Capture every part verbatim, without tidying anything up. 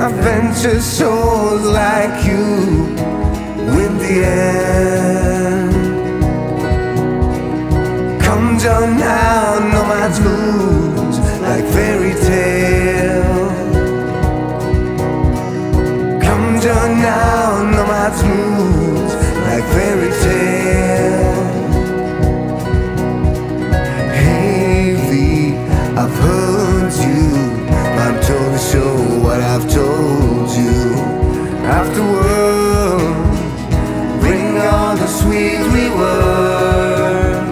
Adventure souls like you win the end. Come join now, nomads moves like fairy tale. Come join now, nomads moves like fairy tale. Hey V, I've heard you, but I'm totally sure what I've told you. Afterward, bring all the sweet rewords.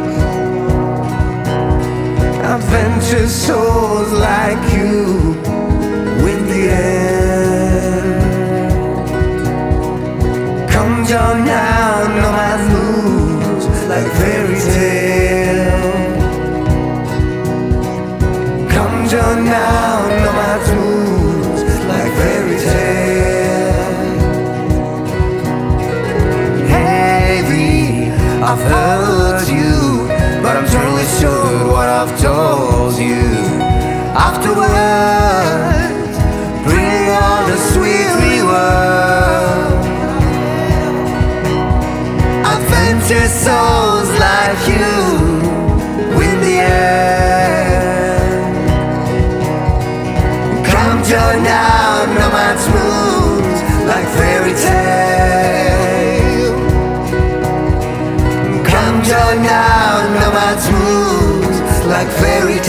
Adventure souls like you win the end. Come join now, nomads moves like fairy tale. Come join now, nomads moves like fairy tale. Hey V, I've heard you, but I'm totally sure what I've told you. Afterwards, bring all the sweet rewords. Adventure souls like you win the end. Come join now, nomads moves like fairy tale. Come join now, nomads moves like fairy tale.